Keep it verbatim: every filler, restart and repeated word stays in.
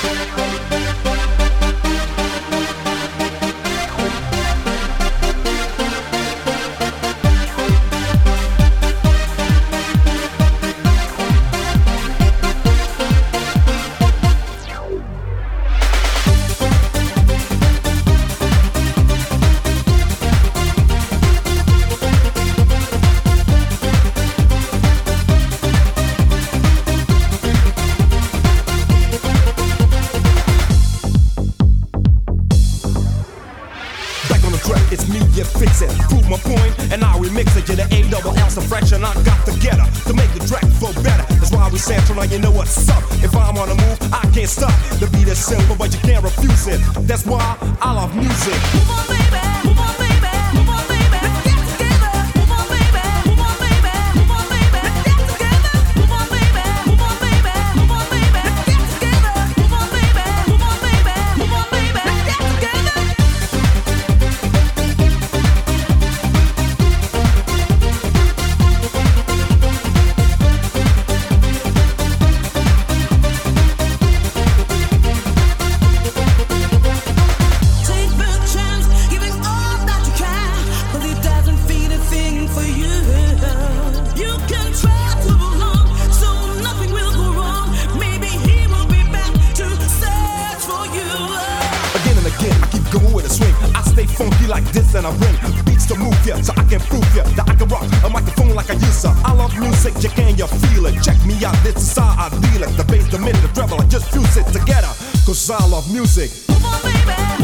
It's me, you fix it. Prove my point, and I remix it. You're the A double L's the fraction I got together to make the track flow better. That's why we sample, now you know what's up. If I'm on the move, I can't stop. The beat is simple, but you can't refuse it. That's why I love music. Move on, baby. Move on, baby. Move on, baby. Let's get together. Move on, baby. Move on, baby. Move on, baby. Let's get together. Move on, baby. Move on, baby. Move on, baby. Let's get together. Move on, baby. Move on, baby. Move on, baby. Let's get together. Funky like this and I ring beats to move ya, so I can prove ya that I can rock a microphone like I used to. I love music, you can you feel it? Check me out, this is how I deal it. The bass, the minute, the treble, I just fuse it together, cause I love music. Move on, baby.